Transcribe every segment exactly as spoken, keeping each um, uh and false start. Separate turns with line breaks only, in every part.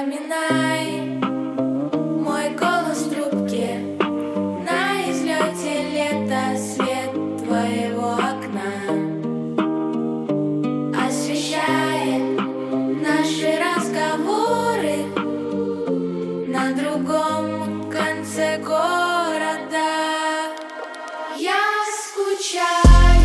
Запоминай мой голос в трубке. На излете лета свет твоего окна освещает наши разговоры на другом конце города. Я скучаю.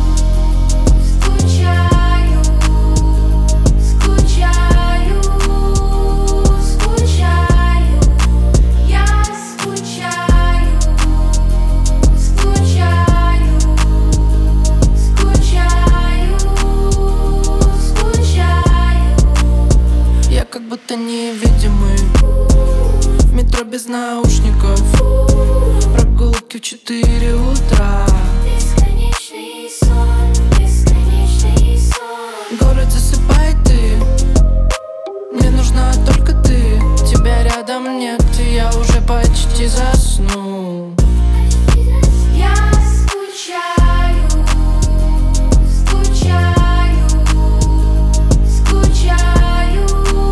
Как будто невидимый в метро без наушников, прогулки в четыре утра.
Бесконечный сон, бесконечный сон.
Город засыпай ты, мне нужна только ты. Тебя рядом нет, и я уже почти засну.
Я скучаю, скучаю, скучаю.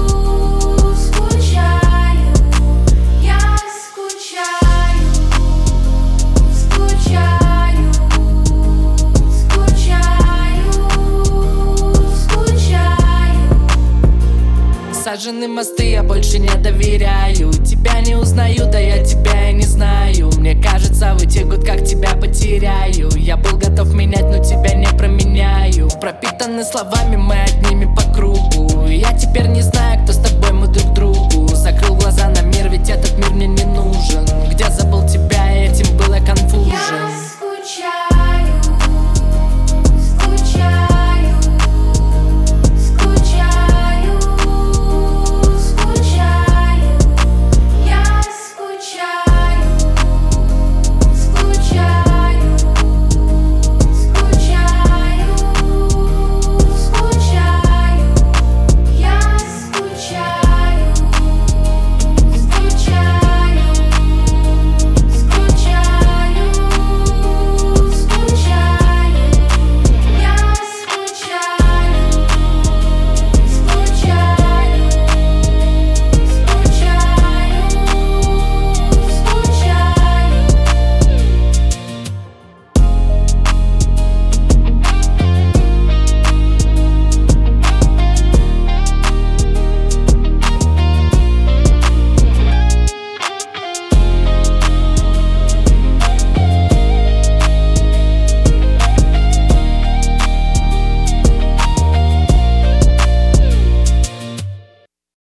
Сажены мосты, я больше не доверяю. Тебя не узнаю, да я тебя и не знаю. Мне кажется, в эти год как тебя потеряю. Я был готов менять, но тебя не променяю. Пропитаны словами, мы одними по кругу. Я теперь не знаю, кто с тобой